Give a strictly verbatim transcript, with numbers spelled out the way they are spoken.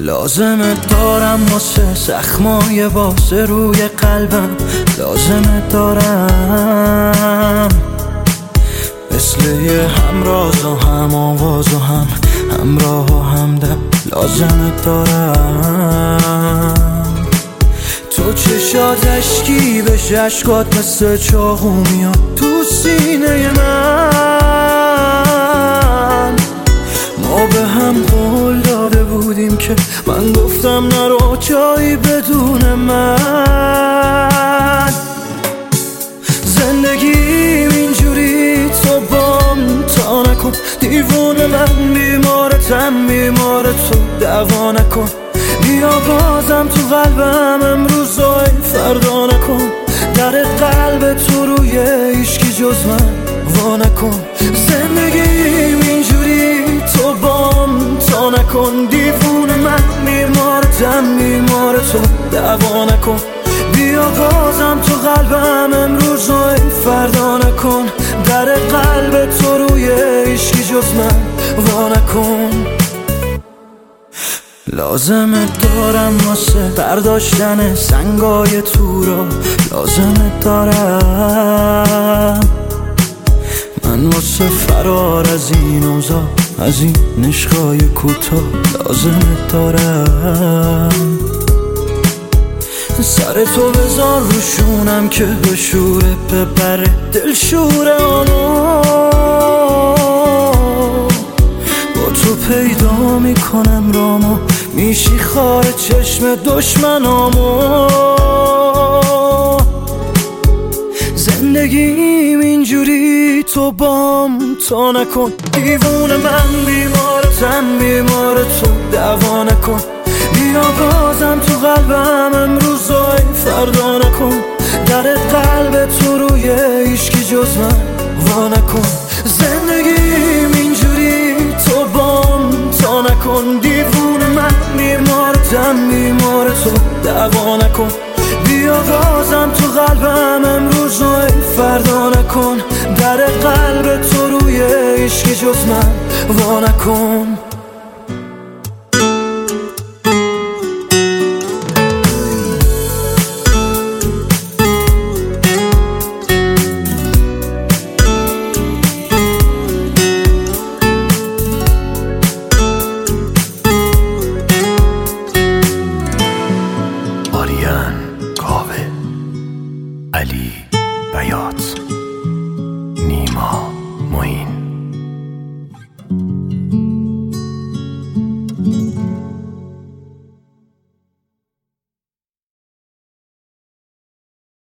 لازمه دارم واسه زخمای بازه روی قلبم، لازمه دارم مثل یه همراز و هم آواز و هم همراه و همدم، لازمه دارم تو چشات اشکی بهش اشکات مثل چاقو میاد تو سینه من. ما به هم قول داده بودیم که من گفتم نرو جایی بدون من. زندگیم اینجوری تو بام تا نکن، دیوونه من بیمارتم بیمار تو دعوا نکن. بیا بازم تو قلبم امروزای فردا نکن، در قلب تو روی هیچکی جز من وا نکن. زندگیم اینجوری تو بام تا نکن، دیوونه من بیمارتم بیمار تو دعوا نکن. بیا بازم تو قلبم امروزای فردا نکن، در قلب تو روی هیچکی جز من وا نکن. لازمه دارم واسه برداشتن سنگای تو را، لازمه دارم من واسه فرار از این اوضاع، از این عشقای کوتاه، لازمه دارم سر تو بذار روشونم که به شوره ببره دل شوره آنو. با تو پیدا میکنم رامو، میشی خار چشم دشمنامو. زندگیم اینجوری تو بام تا نکن، دیوونه من بیمارتم بیمار تو دعوا نکن. بیا بازم تو قلبم امروزای فردا نکن، در قلب تو روی هیچکی جز من وا نکن. زندگیم اینجوری تو بام تا نکن، دیوونه من بیمارتم بیمار تو دعوا نکن. بیا بازم تو قلبم امروزای فردا نکن، در قلب تو روی هیچکی جز من وا نکن. علی